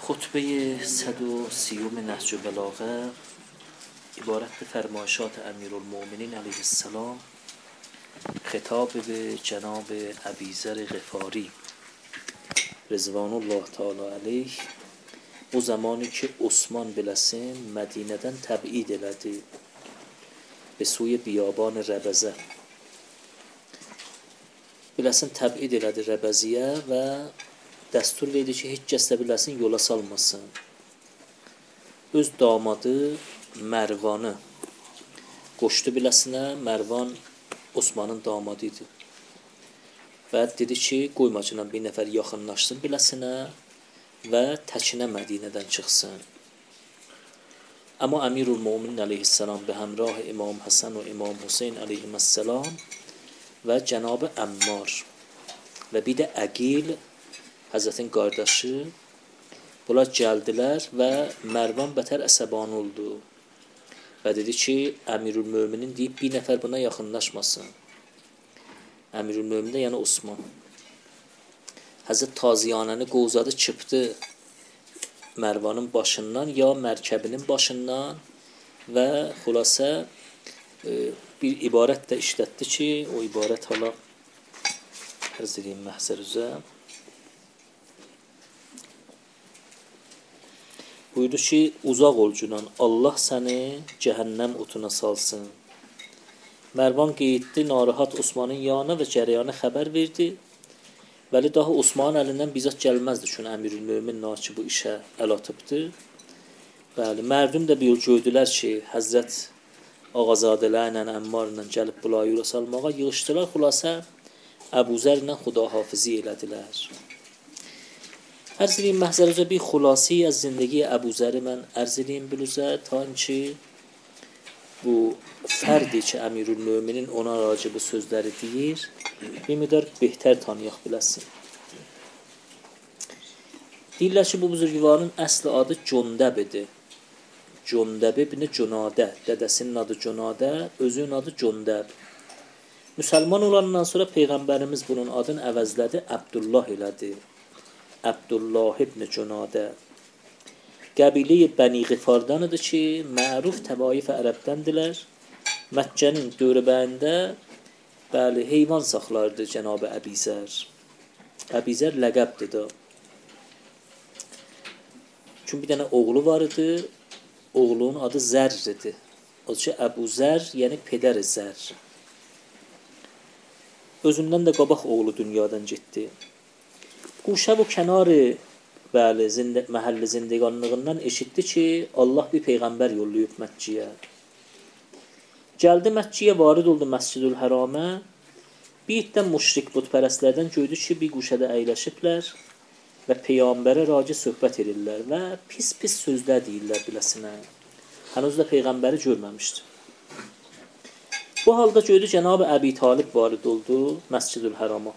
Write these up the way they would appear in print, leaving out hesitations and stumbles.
خطبه 130 نهج بلاغه عبارت به فرمایشات امیرالمؤمنین علیه السلام خطاب به جناب ابیذر غفاری رضوان الله تعالی علیه. o زمانی که عثمان بلسین مدینه‌دن تبعید elədi به سوی بیابان ربزه. بلسین تبعید elədi ربزیه و dəstur verdi ki, heç kəs də biləsin yola salmasın. Öz damadı Mərvanı qoşdu biləsinə. Mərvan Osmanın damadı idi. Və dedi ki, qoymacına bir nəfər yaxınlaşsın biləsinə və təkinə Mədinədən çıxsın. Amma Əmirülmöminin əleyhissalam به همراه İmam Həsən və İmam Hüseyn əleyhissalam və Cənab-ı Əmmar və bir də Əqil Həzrətin qardaşı bunlar gəldilər və Mərvan bətər əsəban oldu və dedi ki, Əmirülmöminin deyib bir nəfər buna yaxınlaşmasın. Əmirülmömin də yəni Osman. Həzrət Taziyanəni qovzadı, çıpdı Mərvanın başından ya mərkəbinin başından və xülasə bir ibarət də işlətdi ki, o ibarət hala ərz edeyim məhzər üzə. Buyurdu ki, uzaq ol cünan, Allah səni cəhənnəm otuna salsın. Mərvan qeyddi, narahat Osmanın yanına və cərəyanı xəbər verdi. Vəli daha Osmanın əlindən bizat gəlməzdi, çünki Əmirülmömin ki, bu işə əl atıbdı. Bəli, mərdum da bir yol gördülər ki, Həzrət Ağazadələrlə, Əmmarla gəlib bula yola salmağa yığışdılar. Xülasə, Əbuzərlə xudahafizi elədilər. Ərz edeyim məhzərəcə bir xulasi az zindagi Əbuzəri mən ərz edeyim biluzə ta ki bu fərdi ki Əmirülmöminin ona racı bu sözləri deyir bir müdər behter tanıyaq biləsin. Deyirlər ki, bu buzurgivarın əsli adı Cöndəb idi. Cöndəb ibn Cönadə, dədəsinin adı Cönadə, özünün adı Cöndəb. Müsəlman olandan sonra Peyğəmbərimiz bunun adını əvəzlədi, Əbdullah elədi. Əbdullah ibn Cönadə. Qəbilə-i Bəni Ğifardanıdır ki, məruf təvaif ərəbdəndirlər. Məkkənin dövrəbəyində bəli, heyvan saxlardı Cənab-ı Əbizər. Əbizər ləqəbdir da. Çünki bir dənə oğlu var idi, oğlunun adı Zər idi. O ki, Əbuzər, yəni pedər Zər. Özündən də qabaq oğlu dünyadan getdi. Quşə bu kənarı bəli, məhəlli zindiqanlığından eşitdi ki, Allah bir Peyğəmbər yollayıb Məkkiyə. Gəldi Məkkiyə, varid oldu Məscidül-Həramə. Bir iddən müşrik butpərəstlərdən gördü ki, bir quşədə əyləşiblər və Peyğəmbərə raci söhbət edirlər və pis-pis sözlər deyirlər biləsinə. Hənuz da Peyğəmbəri görməmişdi. Bu halda gördü Cənab-ı Əbi Talib varid oldu Məscidül-Hərama.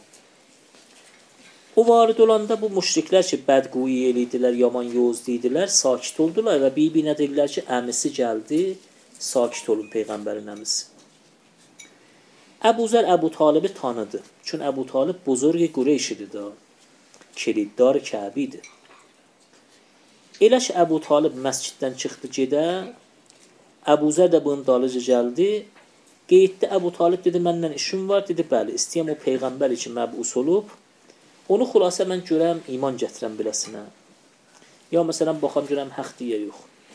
O varid olanda bu müşriklər ki, bədquyi elidilər, yaman yoz deyidilər, sakit oldular və bir-birinə dedilər ki, əmisi gəldi, sakit olun Peyğəmbərin əmisi. Əbuzər Əbu Talibi tanıdı. Çünki Əbu Talib buzurg Qureyş idi da, kiliddar Kəbi idi. Elə ki, Əbu Talib məsciddən çıxdı gedə, Əbuzər də bunun dalıcı gəldi, qeyddə Əbu Talib dedi, məndən işim var, dedi, bəli, istəyəm o Peyğəmbər ki, məbus olub, onu xülasə mən görəm, iman gətirəm biləsinə. Ya məsələn, baxam görəm, həq deyə yox.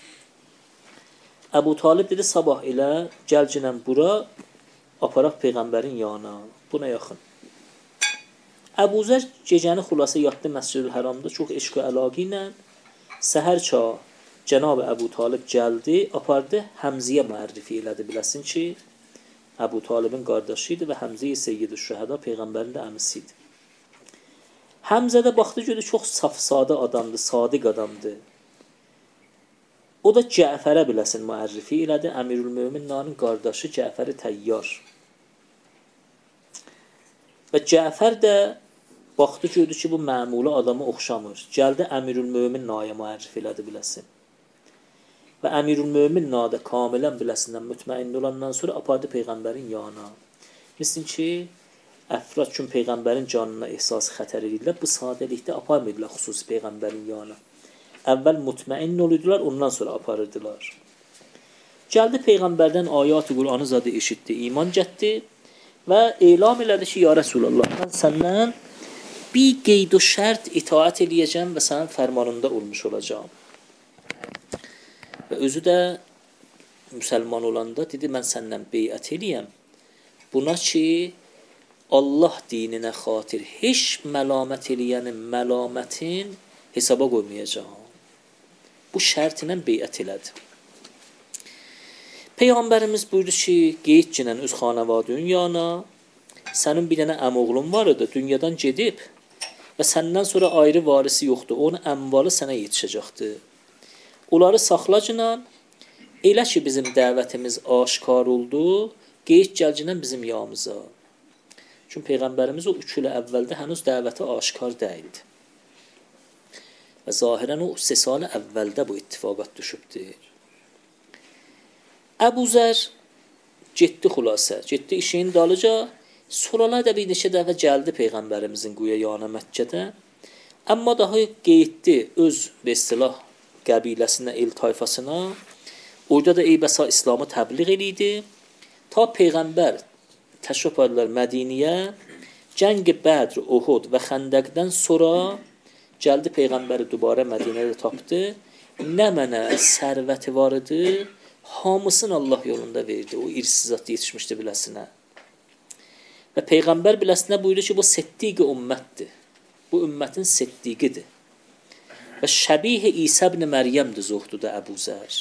Əbu Talib dedi, sabah elə, gəlcinəm bura, aparaq Peyğəmbərin yanına, buna yaxın. Əbuzər gecəni xülasə yatdı Məscidül-Həramda, çox eşq və əlaqi ilə, səhər çağı Cənab-ı Əbu Talib gəldi, apardı, Həmziyə müərrifi elədi biləsin ki, Əbu Talibin qardaşı idi və Həmziyə Seyyid-i Şəhəda Peyğəmbərin də əmisi idi. Həmzədə baxdı, gördü, çox saf-sadə adamdır, sadiq adamdır. O da Cəfərə biləsin müərrifi elədi, Əmirülmöminlərin qardaşı Cəfəri Təyyar. Və Cəfər də baxdı, gördü ki, bu məmulu adamı oxşamır. Gəldi Əmirülmömin naya müərrifi elədi biləsin. Və Əmirülmömin nadə kamilən biləsindən mütməin olandan sonra apardı Peyğəmbərin yanına. Mislim ki, əfrad üçün Peyğəmbərin canına ehsas xətər edirlər, bu sadəlikdə aparmırlar xüsusi Peyğəmbərin yanına. Əvvəl mutmain olurdular, ondan sonra aparırdılar. Gəldi Peyğəmbərdən ayat-ı Qur'anı zadı eşitdi, iman getdi və elam elədi ki, ya Rəsulallah, mən səndən bir qeyd o şərt itaat eləyəcəm və sənin fərmanında olmuş olacağım. Və özü də müsəlman olanda dedi, mən səndən beyət eləyəm. Buna ki, Allah dininə xatir heç məlamət eləyənin məlamətin hesaba qoymayacağım. Bu şərtinə beyət elədi. Peyğəmbərimiz buyurdu ki, qeyd cinən öz xanavadın yana, sənin bir dənə əmoğlun var idi, dünyadan gedib və səndən sonra ayrı varisi yoxdur. Onun əmvalı sənə yetişəcəkdir. Onları saxla cinən, elə ki bizim dəvətimiz aşkar oldu, qeyd gəl cinən bizim yağımıza. Çünki Peyğəmbərimiz o 3 il əvvəldə hənuz dəvəti aşkar deyildi. Və zahirən o 3 sal əvvəldə bu ittifaqat düşübdür. Əbu Zər getdi xülasə, getdi işin dalıca, sonralar da bir neçə dəfə gəldi Peyğəmbərimizin quya yana Məkkədə. Amma daha qeyddi öz besilah qəbiləsinə, el tayfasına. Orada da eybəsa İslamı təbliğ eləydi. Ta Peyğəmbər təşrif edilər Mədiniyə, cəng Bədr, Uhud və Xəndəqdən sonra gəldi Peyğəmbəri dubarə Mədinədə tapdı. Nə mənə sərvəti var idi, hamısını Allah yolunda verdi. O irsiz zat yetişmişdi biləsinə. Və Peyğəmbər biləsinə buyurdu ki, bu seddiq ümmətdir. Bu ümmətin seddiqidir. Və şəbih İsa ibn Məryəmdir zuhdu da Əbu Zər.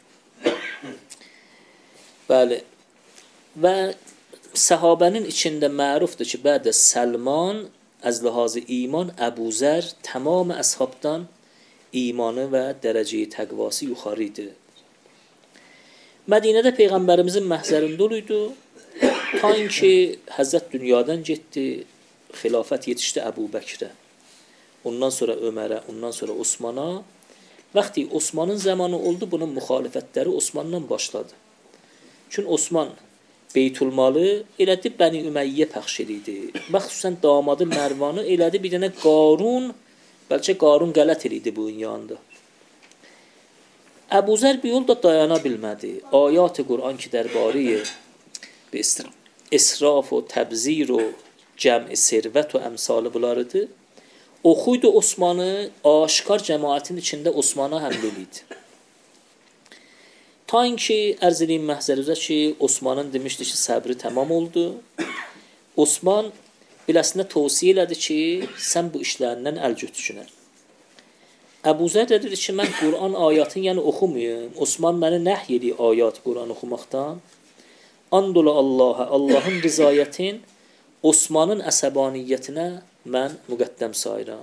Bəli. Və səhabənin içində mərufdur ki, bədə Səlman az lihazı iman Əbu Zər tamam əshabdan imanı və dərəcəyi təqvası yuxarı idi. Mədinədə Peyğəmbərimizin məhzərində oluydu. Ta ki Həzrət dünyadan getdi, xilafət yetişdi Əbu Bəkrə. Ondan sonra Ömərə, ondan sonra Osmana. Vaxtı Osmanın zamanı oldu, bunun müxalifətləri Osmandan başladı. Çünki Osman Beytulmalı elədi Bəni Üməyyə pəxş edirdi. Məxsusən damadı Mərvanı elədi bir dənə Qarun, bəlkə Qarun qələt edirdi bu yanında. Əbu Zər bir yolda dayana bilmədi. Ayat-ı Qur'an ki dərbariyə israf و təbzir و cəm-i servət و əmsalı bunlarıdır. Oxuydu Osmanı, aşkar cəmaətin içində Osmana həml eləydi. Ta ki, ərz edeyim məhzərizə ki, Osmanın demişdi ki, səbri tamam oldu. Osman biləsinə tövsiyə elədi ki, sən bu işlərindən əl götürünər. Əbu Zər dedi ki, mən Qur'an ayatını yəni oxumayım. Osman məni nəhy edir ayat Qur'an oxumaqdan. Andolu Allah'a, Allahın rizayətin Osmanın əsəbaniyyətinə mən müqəddəm sayıram.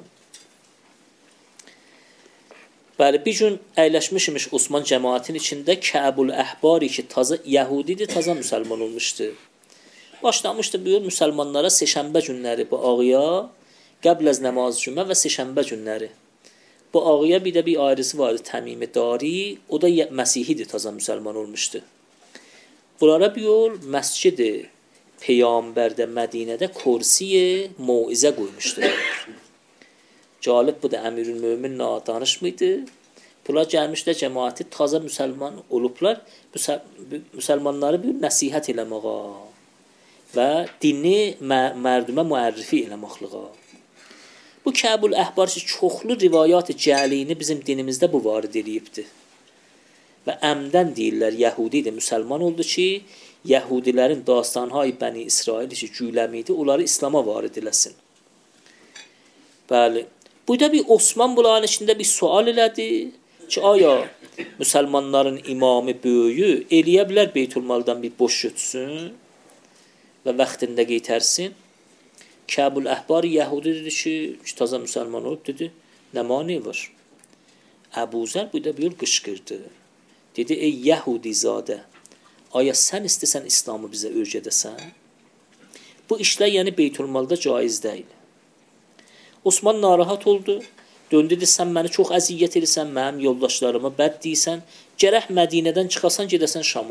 Bəli, bir gün əyləşmişmiş Osman cəmaətin içində Kəbul Əhbari ki, taza Yahudidir, taza müsəlman olmuşdu. Başlamışdı bu yol müsəlmanlara seşənbə günləri bu ağıya, qəbl az namaz cümə və seşənbə günləri. Bu ağıya bir də bir ayrısı vardı, Təmimi Dari, o da Məsihidir, taza müsəlman olmuşdu. Bunlara bir yol məscid-i Peyğəmbərdə Mədinədə kursiyə mauizə qoymuşdu. Calib bu da Əmirül-Mömin danışmıydı. Bunlar gəlmişlər cəmaəti taza müsəlman olublar. Müsəlmanları bir nəsihət eləməğa və dini mərdumə müərrifi eləməklığa. Bu Kəbul Əhbar ki, çoxlu rivayat cəlini bizim dinimizdə bu varid eləyibdir. Və əmdən deyirlər, Yahudidir, müsəlman oldu ki, Yahudilərin dastanhay Bəni İsrail ki, güləmiydi, onları İslama varid eləsin. Bəli. Burada bir Osman bunların içində bir sual elədi ki, aya müsəlmanların imamı böyüyü eləyə bilər Beytulmaldan bir boş götürsün və vaxtında qeytərsin. Kəbul Əhbar Yahudi dedi ki, taza müsəlman olub, dedi, nə mani var? Əbu Zər burada bir yol qışqırdı. Dedi, ey Yahudi zadə, aya sən istəsən İslamı bizə öyrədəsən? Bu işlər yəni Beytulmalda caiz deyil. Osman narahat oldu. Döndü dedi, sən məni çox əziyyət edirsən, mənim yoldaşlarıma bəd deyirsən, gərək Mədinədən çıxasan, gedəsən Şama.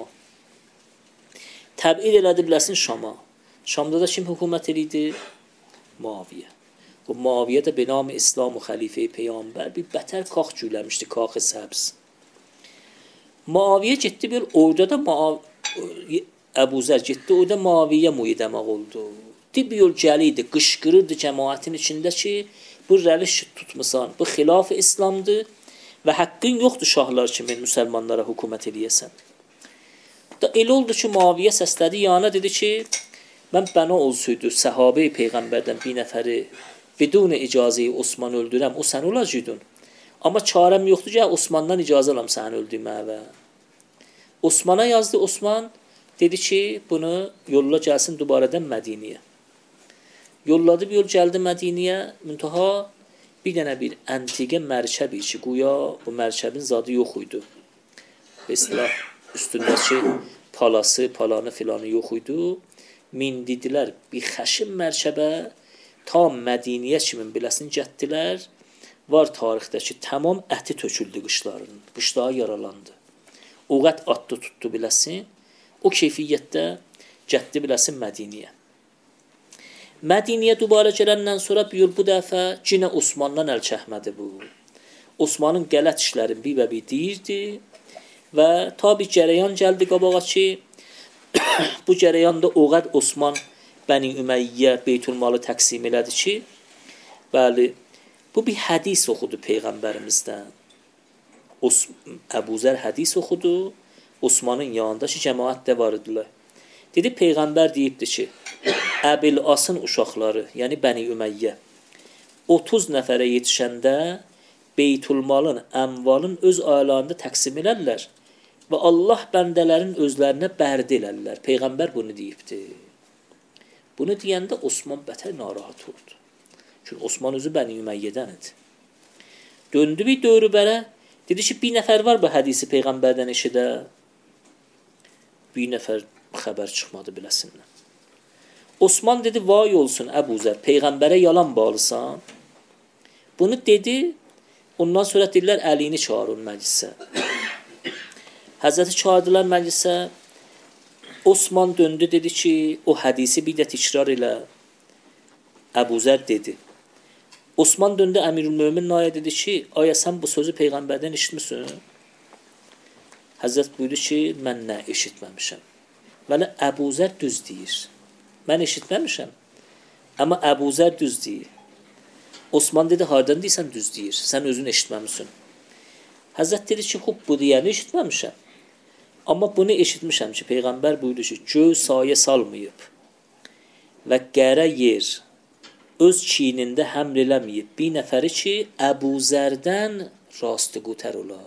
Təbid elədi biləsin Şama. Şamda da kim hökumət edirdi? Muaviyə. و Muaviyə də به نام اسلام و خلیفه پیامبر bir bətər kax cüyləmişdi, kaxı səbz. Muaviyə getdi bir orada da Əbu Zər getdi, orada Muaviyə müyidəmək oldu. Bir yol gəliydi, qışqırırdı cəmaətin içində ki, bu rəliş tutmusan, bu xilaf İslamdır və haqqın yoxdur şahlar kimi müsəlmanlara hökumət eləyəsən. Da elə oldu ki, Muaviyə səslədi, yana dedi ki, mən bəna olsaydı, səhabe-i Peyğəmbərdən bir nəfəri bidun icazəyi Osman öldürəm, o sən olacaqdın. Amma çarəm yoxdur ki, Osmandan icazə alam səni öldürməyə. Osmana yazdı, Osman dedi ki, bunu yolla gəlsin dubarədən Mədiniyə. Yolladı, bir yol gəldi Mədiniyə, müntaha bir dənə bir əntiqə mərkəbi ki, güya bu mərkəbin zadı yox idi. İslah üstündəki palası, palanı filanı yox idi. Mindidilər bir xəşim mərkəbə ta Mədiniyə kimi biləsin gətdilər. Var tarixdəki tamam əti töküldü qışlarının. Qışları yaralandı. O qət atdı tutdu biləsin. O keyfiyyətdə gətdi biləsin Mədiniyə. Mədiniyə dubara gələndən sonra bir yıl bu dəfə cinə Osmandan əl çəkmədi bu. Osmanın qələt işlərini bir deyirdi və tabi cərəyan gəldi qabağa ki, bu cərəyanda o qəd Osman Bəni Üməyyə Beytülmalı təqsim elədi ki, bəli, bu bir hədis oxudu Peyğəmbərimizdən. Əbu Zər hədis oxudu, Osmanın yanında ki, cəmaət də var idilər. Dedi, Peyğəmbər deyibdi ki, Əbil Asın uşaqları, yəni Bəni Üməyyə, 30 nəfərə yetişəndə Beytülmalın, əmvalın öz aylarında təqsim elərlər və Allah bəndələrin özlərinə bərdi elərlər. Peyğəmbər bunu deyibdi. Bunu deyəndə Osman bətər narahat oldu. Çünki Osman özü Bəni Üməyyədən idi. Döndü bir dövrübərə, dedi ki, bir nəfər var bu hədisi Peyğəmbərdən eşidə. Bir nəfər xəbər çıxmadı biləsindən. Osman dedi, vay olsun Əbu Zər, Peyğəmbərə yalan bağlısan. Bunu dedi, ondan sonra dedilər, əlini çağırın məclisə. Həzrəti çağırdılar məclisə. Osman döndü, dedi ki, o hədisi bir də təkrar elə. Əbu Zər dedi. Osman döndü, Əmirül-Mömin Naya dedi ki, aya sən bu sözü Peyğəmbərdən eşitmisin? Həzrət buyurdu ki, mən nə eşitməmişəm. Vələ Əbu Zər düz deyir. Mən eşitməmişəm. Amma Əbu Zər düz deyir. Osman dedi, hardan deyirsən düz deyir? Sən özün eşitməmişsin. Həzrət dedi ki, xub bu deyəni eşitməmişəm. Amma bunu eşitmişəm ki, Peyğəmbər buyurdu ki, göy sayə salmayıb və qərə yer öz çiynində həml eləməyib bir nəfəri ki, Əbu Zərdən rastı qutər ola.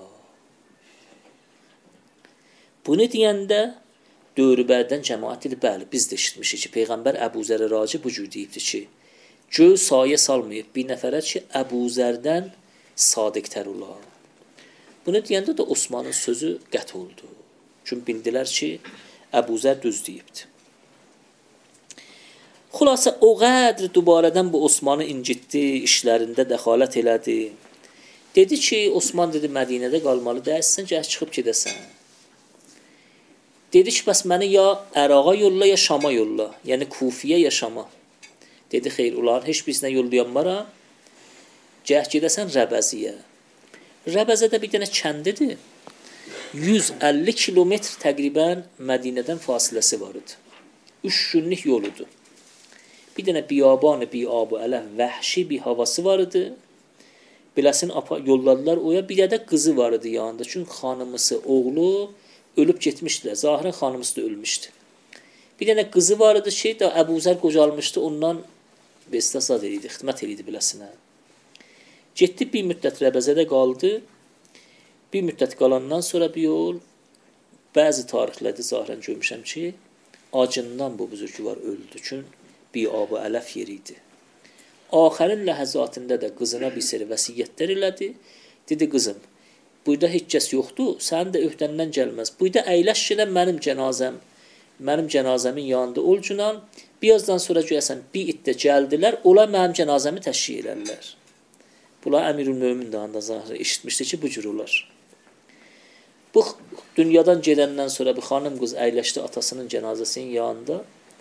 Bunu deyəndə dövrübərdən cəmaət dedi, bəli, biz də eşitmişik ki, Peyğəmbər Əbu Zərə raci bu cür deyibdir ki, göy sayə salmayıb bir nəfərə ki, Əbu Zərdən sadiqtər ola. Bunu deyəndə də Osmanın sözü qət oldu. Çünki bildilər ki, Əbu Zər düz deyibdir. Xülasə, o qədr dubarədən bu Osmanı incitdi, işlərində dəxalət elədi. Dedi ki, Osman dedi, Mədinədə qalmalı dəyəsən, gəl çıxıb gedəsən. Dedi ki, bəs məni ya Əraqa yolla, ya Şama yolla. Yəni, Kufiyə, ya Şama. Dedi, xeyr, onların heç birisinə yollayanmara, gəl gedəsən Rəbəziyə. Rəbəzədə bir dənə kəndidir. 150 kilometr təqribən Mədinədən fasiləsi var idi. 3 günlük yoludur. Bir dənə biyabanı, biabı ələh, vəhşi bir havası var idi. Biləsin, yolladılar oya, bir də qızı var idi yanında. Çünki xanımısı, oğlu ölüb getmişdilər. Zahirən xanımısı da ölmüşdü. Bir dənə qızı var idi ki, Əbu Zər qocalmışdı, ondan bestasad eləydi, xidmət eləydi biləsinə. Getdi, bir müddət Rəbəzədə qaldı. Bir müddət qalandan sonra bir yol, bəzi tarixlərdə zahirən görmüşəm ki, acından bu buzurguvar öldü. Çünki biabı ələf yeri idi. Axərin ləhəzatında da qızına bir seri vəsiyyətlər elədi. Dedi, qızım, burada heç kəs yoxdur, sənin də öhdəndən gəlməz. Burada əyləş ilə mənim cənazəmin yanında olcunan, birazdan sonra görəsən, bir iddə gəldilər, onlar mənim cənazəmi təşkil elərlər. Bunlar Əmirül-Mömin dağında zahir eşitmişdi ki, bu cür olar. Bu dünyadan gedəndən sonra bir xanım qız əyləşdi atasının cənazəsinin yanında.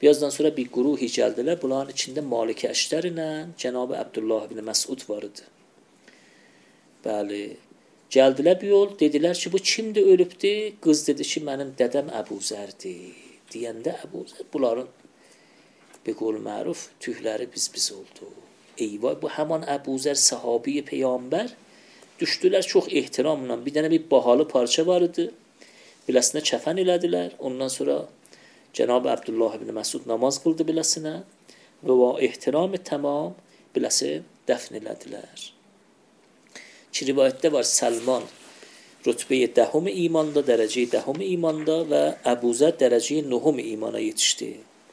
Birazdan sonra bir gruhi geldiler. Bunların içinde Malik Əşdər ilə Cənab-ı Abdullah ibn Məsud var idi. Bəli. Gəldilər bir yol, dedilər ki, bu kimdir ölübdür? Qız dedi ki, mənim dədəm Əbu Zərdir. Deyəndə Əbu Zər, bunların bir qol məruf tühləri biz oldu. Eyvay, bu həman Əbu Zər sahabi peyğəmbər. Düşdülər çox ehtiramla. Bir dənə bir bahalı parça var idi. Biləsinə kəfən elədilər. Ondan sonra Cənab-ı Abdullah ibn Məsud namaz qıldı biləsinə və o ehtiram tamam biləsi dəfn elədilər. Ki rivayətdə var Səlman rütbəyə 10 imanda, dərəcəyə 10 imanda və Əbu Zər dərəcəyə 9 imana yetişdi.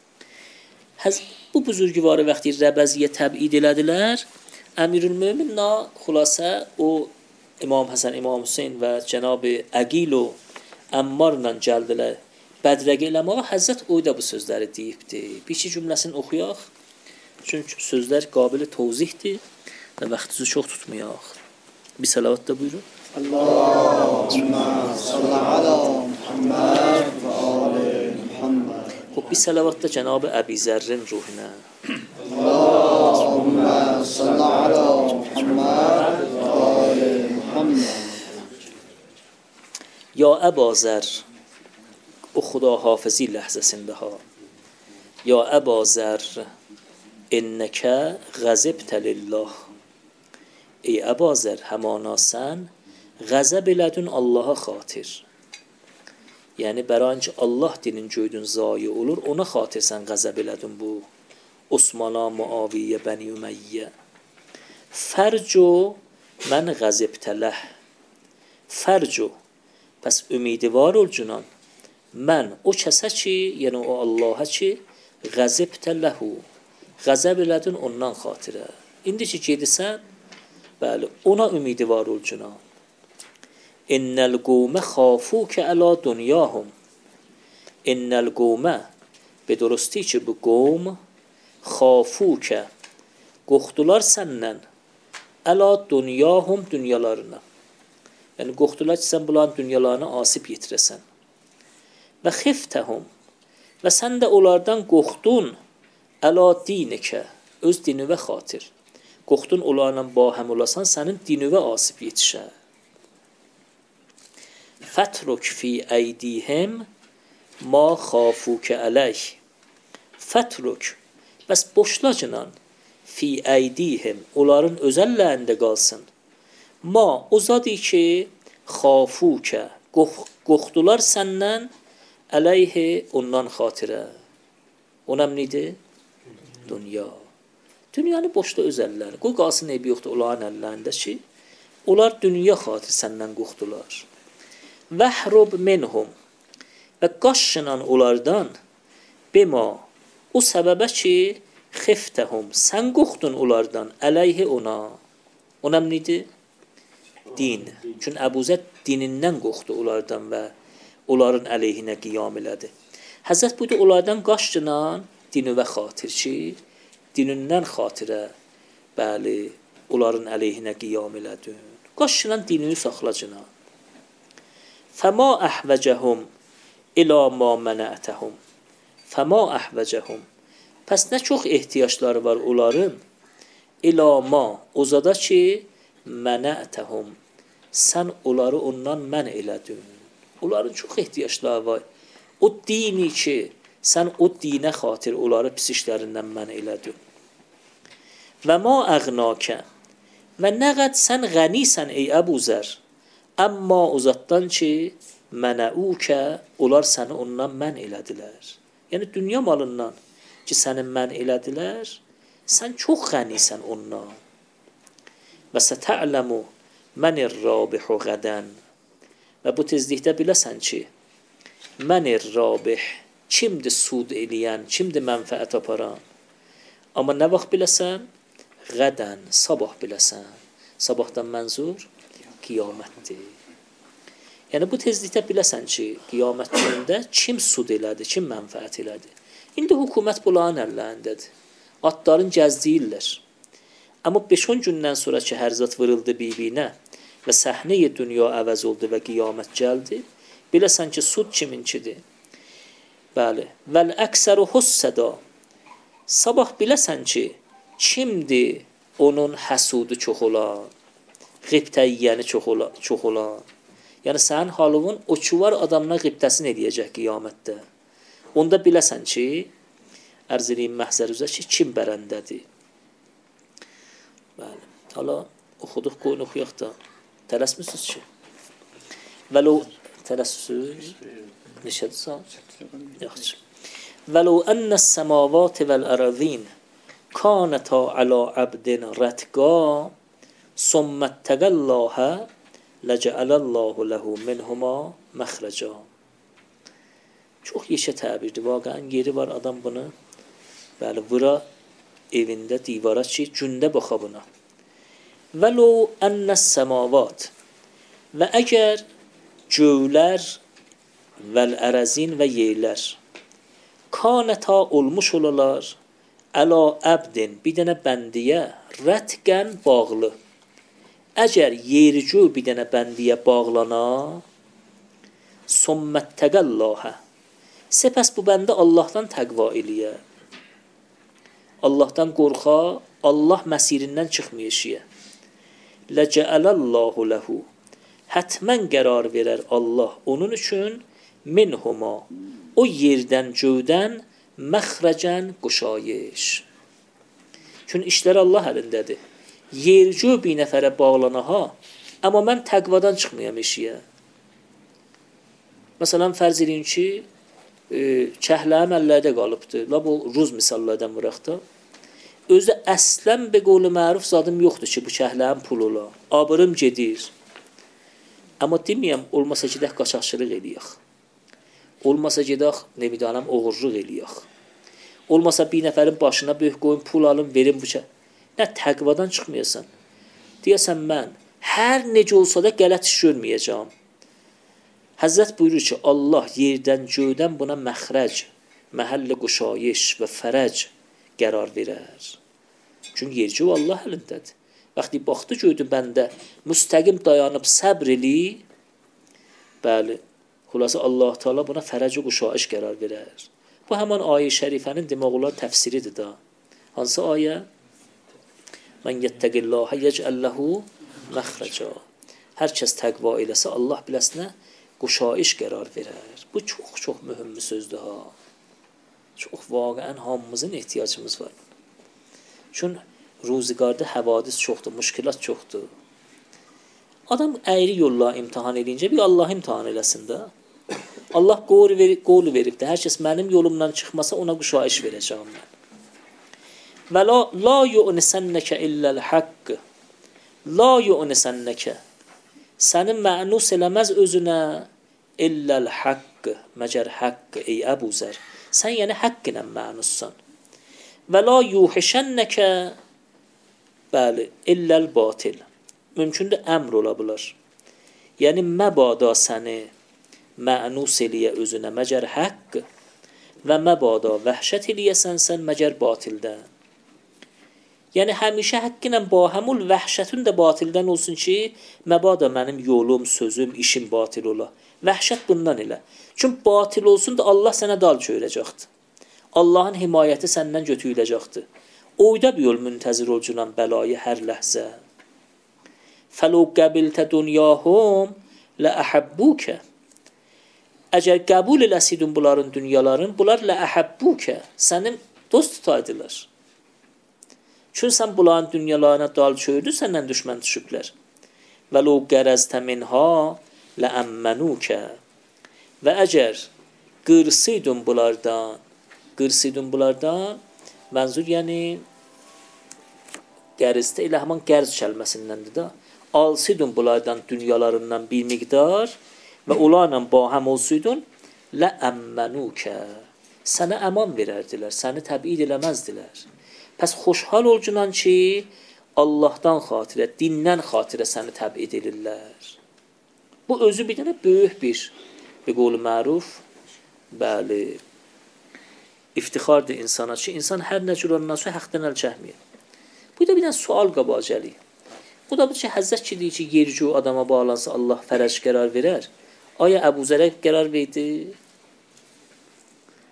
Bu buzurgivarı vaxtı Rəbəziyə təbid elədilər. Əmirülmöminə xülasə o İmam Həsən, İmam Hüseyn və Cənab-ı Əqil o Əmmarla gəldilər. Bədrəqə eləməyə Həzrət oyda bu sözləri deyibdir. Bir iki cümləsini oxuyaq. Çünki sözlər qabil tövzihdir və vaxtınızı çox tutmayaq. Bir salavat da buyurun. Allahümme salli ala Muhammed və ali Muhammed. Bir salavat da Cənab-ı Əbi Zərrin ruhuna. Allahümme salli ala Muhammed və ali Muhammed. Ya Əba Zər, o Xuda hafizی ləhzəsində ha. Ya Əba Zər, innəkə qəzibtə lillah. Ey Əba Zər, həmana sən qəzəb elədin Allaha xatir. Yəni, bərayınca Allah dinin göydün zayi olur, ona xatir sən qəzəb elədin bu Osmana, Muaviyyə, Bəni Üməyyə. Fərco mən qəzibtə ləh. Fərco, pəs ümidivar ol cunan. Mən o kəsə ki, yəni o Allaha ki, qəzibtə ləhu. Qəzəb elədin ondan xatirə. İndi ki, gedirsən, bəli, ona ümidivar ol cunan. İnnəl qovmə xafukə əla dünyahum. İnnəl qovmə, bedurusти ki, bu qovm xafukə, qorxdular səndən, əla dünyahum, dünyalarına. Yəni, qorxdular ki, sən bunların dünyalarına asib yetirəsən. Və xiftəhum, və sən də onlardan qorxdun, əla dinikə, öz dinivə xatir. Qorxdun onlarla bahəm olasan, sənin dinivə asib yetişə. Fətruk fi əydihim, ma xafukə əleyh. Fətruk, bəs boşlacinan, fi əydihim, onların özəllərində qalsın. Ma, o zadı ki, xafukə, qorxdular səndən, əleyhi, ondan xatirə. Onam nedir? Dünya. Dünyanı boşda öz əlləri. Qoy qalsın eybi yoxdur onların əllərində ki, onlar dünya xatir səndən qorxdular. Vəhrub minhum, və qaşınan onlardan, bima, o səbəbə ki, xiftəhum, sən qorxdun onlardan, əleyhi ona. Onam nedir? Din. Çünki Əbu Zər dinindən qorxdu onlardan və onların əleyhinə qiyam elədi. Həzrət buydu, onlardan qaşdınan dinivə xatir ki, dinindən xatirə, bəli, onların əleyhinə qiyam elədi. Qaşdınan dinini saxlacına. Fəma əhvəcəhum ilə ma mənətəhum. Fəma əhvəcəhum. Pəs nə çox ehtiyacları var onların? İlə ma, o zada ki, mənətəhum. Sən onları ondan mən elədin. Onların çox ehtiyacları var. O dini ki, sən o dinə xatir onları pis işlərindən mən elədin. Və ma əğnakə. Və nə qəd sən qənisən ey Əbu Zər. Əmma o zatdan ki, mənəukə, onlar səni ondan mən elədilər. Yəni, dünya malından ki, səni mən elədilər, sən çox qənisən ondan. Və sətə'ləmu mənir rabihu qədən. Və bu tezlikdə biləsən ki, mənir rabih, kimdir sud eləyən, kimdir mənfəət aparan. Amma nə vaxt biləsən? Qədən, sabah biləsən. Sabahdan mənzur qiyamətdir. Yəni, bu tezlikdə biləsən ki, qiyamət günündə kim sud elədi, kim mənfəət elədi. İndi hökumət bunların əllərindədir. Atların gəzdiyirlər. Amma 5-10 gündən sonra ki, hər zat vırıldı bibinə və səhnəyə dünya əvəz oldu və qiyamət gəldi, biləsən ki, sud kiminkidir. Bəli. Vəl əksəru hussəda. Sabah biləsən ki, kimdir onun həsudu çox olan, qibtə yiyəni çox olan. Yəni sənin halının o ki var adamına qibtəsini eləyəcək qiyamətdə. Onda biləsən ki, ərz edeyim məhzər üzrə ki, kim bərəndədir. Bəli. Hala oxuduq, qoyun oxuyaq da. Tələsmisiniz ki? Vəlo tələssüz neçədir saat? Yaxşı. Vəlo ennəs səmavati vəl-ərazin kanətə alə abdin rətqa summətəqəlləhə ləcəələlləhu ləhu minhuma məxrəcə. Çox yeşə təbirdir. Vaqəən yeri var adam bunu. Bəli, vura evində divara ki, gündə baxa buna. Vəlo ennəs səmavat və əgər göylər vəl-ərəzin və yerlər kanəta olmuş olalar əla əbdin bir dənə bəndiyə rətqən bağlı. Əgər yergö bir dənə bəndiyə bağlana summətəqəllahə səpəs bu bəndə Allahdan təqva eləyə. Allahdan qorxa, Allah məsirindən çıxmayışıya. Ləcəələllahu ləhu hətmən qərar verər Allah onun üçün minhuma o yerdən göydən məxrəcən quşayış. Çünki işlər Allah əlindədir. Yergö bir nəfərə bağlanaha, amma mən təqvadan çıxmayam işiyə. Məsələn, fərz edin ki, kəhləyim əllərdə qalıbdır. La bu ruz misallardan vuraq da. Özü əslən be qovlu məruf zadım yoxdur ki, bu kəhləyim pul ola. Abırım gedir. Amma deməyəm, olmasa gedək qaçaqçılıq eləyək. Olmasa gedək, ne bidanəm, oğurluq eləyək. Olmasa bir nəfərin başına böyük qoyun, pul alın, verin bu kəhləyim. Nə təqvadan çıxmayasan. Deyəsən mən hər necə olsa da qələt iş görməyəcəm. Həzrət buyurur ki, Allah yerdən göydən buna məxrəc, məhəllə quşayış və fərəc qərar verər. Çünki yercə o Allah əlindədir. Vaxtı baxdı gördü bəndə müstəqim dayanıb səbr eli, bəli, xülasə Allah Teala buna fərəc quşayış qərar verər. Bu həman ayə-i şərifənin demək olar təfsiridir da. Hansı ayə? Mən yettəqillahə yecəlləhu məxrəcə. Hər kəs təqva eləsə Allah biləsinə quşayış qərar verər. Bu çox mühüm bir sözdür ha. Çox vaqəən hamımızın ehtiyacımız var. Çünki ruzigarda həvadis çoxdur, müşkilat çoxdur. Adam əyri yolla imtihan eləyincə bir Allah imtihan eləsin də. Allah qol verib də, hər kəs mənim yolumdan çıxmasa ona quşayış verəcəm mən. Və la yu'nisənnəkə illəl haqq. La yu'nisənnəkə. Səni mənus eləməz özünə illəl haqq. Məcər haqq, ey Əbu Zər. Sən yəni haqq ilə mənussan. Və la yuhişənnəkə. Bəli, illəl batil. Mümkündür əmr ola bilər. Yəni məbada səni mənus eləyə özünə məcər haqq və məbada vəhşət eləyəsən sən məcər batildən. Yəni həmişə haqqı ilə bahəmul vəhşətün də batildən olsun ki, məbada mənim yolum, sözüm, işim batil ola. Vəhşət bundan elə. Çünki batil olsun da Allah sənə dal çöyüləcəkdir. Allahın himayəti səndən götürüləcəkdir. Oyda bir yol müntəzir olcunan bəlayı hər ləhzə. Fəlo qəbiltə dünyahum ləəhəbbukə. Əgər qəbul eləsidin bunların dünyaların, bunlar ləəhəbbukə. Sənin dost tutaydılar. Çünki sən bunların dünyalarına dal çöydü, səndən düşmən düşüblər. Və lo qərəztə minha ləəmmənukə. Və əgər qırsiydun bunlardan, mənzur yəni qərizdə elə həman qərz kəlməsindəndir da. Alsiydun bunlardan dünyalarından bir miqdar və onlarla bahəm olsuydun, ləəmmənukə. Sənə əman verərdilər, səni təbid eləməzdilər. Pəs xoşhal olcunan ki, Allahdan xatirə, dindən xatirə səni təbid edirlər. Bu özü bir dənə böyük bir qol məruf, bəli, iftixardır insana ki, insan hər nə cür ondan sonra həqdən əl çəkməyir. Bu da bir dənə sual qabağa gəlir. Bu da bu ki, Həzrət ki, deyir ki, yercü adama bağlansa Allah fərəc qərar verər. Aya Əbu Zərə qərar verdi?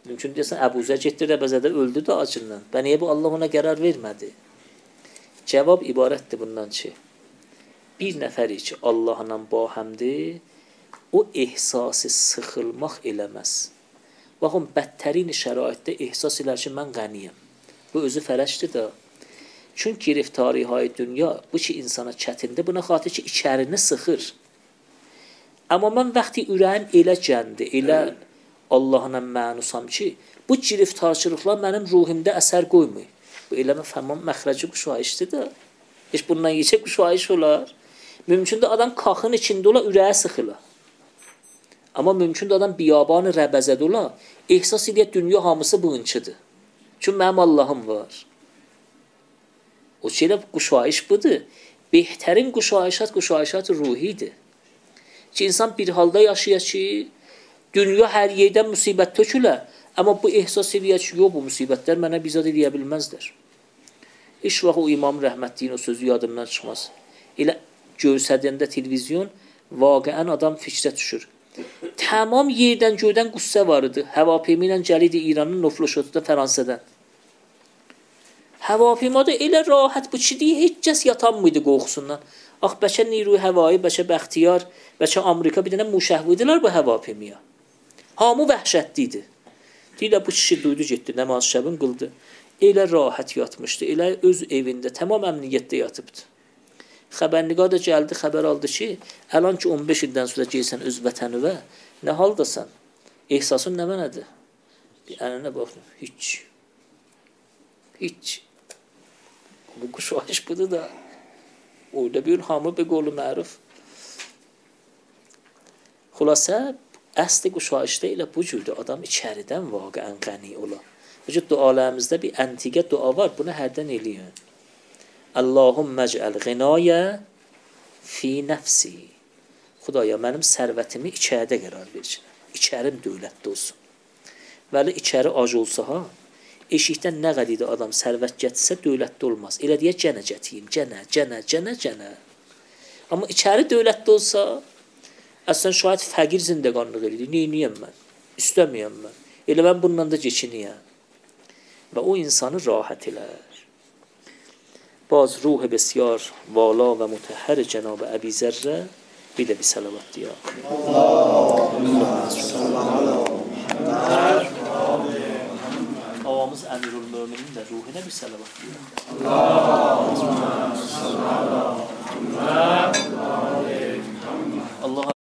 Mümkün deyəsən, Əbu Zər getdi Rəbəzədə öldü də acından. Və niyə bu Allah ona qərar vermədi? Cavab ibarətdir bundan ki, bir nəfəri ki, Allahla bahəmdir, o ehsası sıxılmaq eləməz. Baxın, bədtərin şəraitdə ehsas elər ki, mən qəniyəm. Bu özü fərəşdir də. Çünki giriftarı-hay dünya, bu ki, insana çətindir, buna xatir ki, içərini sıxır. Amma mən vaxtı ürəyim elə gəndi, elə Allahla mənusam ki, bu giriftarçılıqlar mənim ruhumda əsər qoymur. Bu eləmə fəhman məxrəci quşayışdır da. Heç bundan yiyəcək quşayış olar. Mümkündür adam kaxın içində ola, ürəyə sıxıla. Amma mümkündür adam biyabanı Rəbəzədə ola, ehsas edə dünya hamısı bununçıdır. Çünki mənim Allahım var. O şeylə quşayış budur. Behtərin quşayışat ruhidir. Ki, insan bir halda yaşayır ki, dünya hər yerdən müsibət tökülə, amma bu ehsas edir ki, yox, bu müsibətlər mənə bizad edə bilməzdir. Heç vaxt o İmam Rəhmətliyin o sözü yadımdan çıxmaz. Elə görsədəndə televizyon, vaqiən adam fikrə düşür. Tamam yerdən göydən qüssə var idi. Həvapeymi ilə gəlidi İranın Nofloşotda Fransədən. Həvapeyimada elə rahat bu ki, heç kəs yatanmıydı qorxusundan. Ax, bəlkə Niruy Həvai, bəlkə Bəxtiyar, bəlkə Amerika bir dənə müşəhvidirlər bu həvapeymiyə. Hamı vəhşətli idi. Deyirlər, bu kişi duydu, getdi, namaz şəbin qıldı. Elə rahat yatmışdı, elə öz evində, tamam əmniyyətdə yatıbdı. Xəbərniqar da gəldi, xəbər aldı ki, əlan ki 15 ildən sonra geysən öz vətənivə, nə haldasan? Ehsasın nə mənədir? Bir ənənə baxdım, heç. Bu quşayış budur da, orada bir hamı bir qolu məruf. Xülasə, əsli quşayışda elə bu cürdür, adam içəridən vaqiən qəni ola. Bu cür dualarımızda bir əntiqə dua var, bunu hərdən eləyin. Allahümmə ec'əl ğinayə fi nəfsi. Xudaya, mənim sərvətimi içəridə qərar versin. İçərim dövlətdə olsun. Vəli içəri ac olsa, eşikdən nə qədiydə adam sərvət gətirsə, dövlətdə olmaz. Elə deyə cənə gətiyim, cənə. Amma içəri dövlətdə olsa, əslən şahid fəqir zindəqanlıq edir. Neyniyəm mən? İstəməyəm mən. Elə mən bundan da geçiniyəm. Və o insanı rahat elər. باز روح بسیار والا و مطهر جناب ابی ذره بیده بی صلوات دیا آقامız Emirül Möminin de ruhine bir salavat diyor.